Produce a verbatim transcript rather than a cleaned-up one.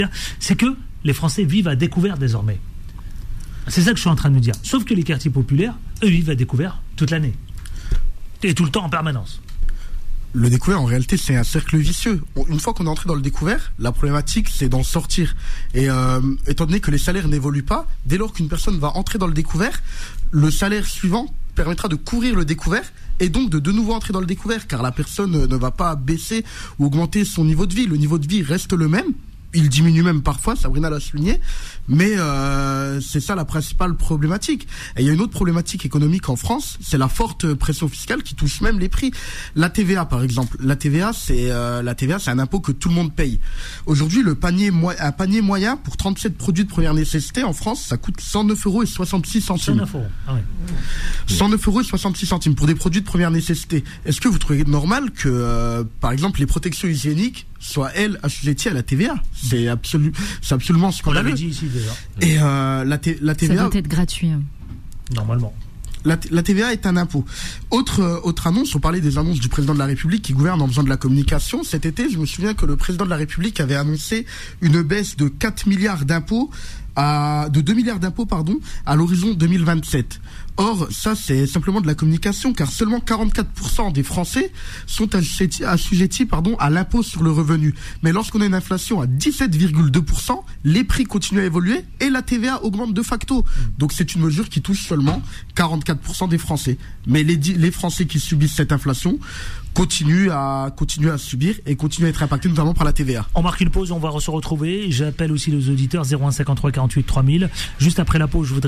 c'est que les Français vivent à découvert désormais. C'est ça que je suis en train de nous dire. Sauf que les quartiers populaires, eux, vivent à découvert toute l'année. Et tout le temps en permanence. Le découvert, en réalité, c'est un cercle vicieux. Une fois qu'on est entré dans le découvert, la problématique, c'est d'en sortir. Et euh, étant donné que les salaires n'évoluent pas, dès lors qu'une personne va entrer dans le découvert, le salaire suivant permettra de couvrir le découvert et donc de de nouveau entrer dans le découvert, car la personne ne va pas baisser ou augmenter son niveau de vie. Le niveau de vie reste le même. Il diminue même parfois, Sabrina l'a souligné, mais euh, c'est ça la principale problématique. Et il y a une autre problématique économique en France, c'est la forte pression fiscale qui touche même les prix. La T V A par exemple, la T V A c'est euh, la T V A c'est un impôt que tout le monde paye. Aujourd'hui, le panier mo- un panier moyen pour trente-sept produits de première nécessité en France, ça coûte cent neuf euros et soixante-six centimes. cent neuf euros. Ah ouais. cent neuf euros et soixante-six centimes pour des produits de première nécessité. Est-ce que vous trouvez normal que, euh, par exemple, les protections hygiéniques soient, elles, assujetties à la T V A? C'est absolu, c'est absolument scandaleux. On l'avait dit ici déjà. Et euh, la, t- la T V A... Ça doit être gratuit. Normalement. La, t- la T V A est un impôt. Autre, euh, autre annonce, on parlait des annonces du président de la République qui gouverne en faisant de la communication. Cet été, je me souviens que le président de la République avait annoncé une baisse de quatre milliards d'impôts à, de deux milliards d'impôts, pardon, à l'horizon deux mille vingt-sept. Or, ça, c'est simplement de la communication, car seulement quarante-quatre pour cent des Français sont assujettis, assujettis pardon, à l'impôt sur le revenu. Mais lorsqu'on a une inflation à dix-sept virgule deux pour cent, les prix continuent à évoluer et la T V A augmente de facto. Donc c'est une mesure qui touche seulement quarante-quatre pour cent des Français. Mais les, les Français qui subissent cette inflation continuent à, continuent à subir et continuent à être impactés notamment par la T V A. On marque une pause, on va se retrouver. J'appelle aussi les auditeurs zéro un cinquante-trois quarante-huit trois mille. Juste après la pause, je voudrais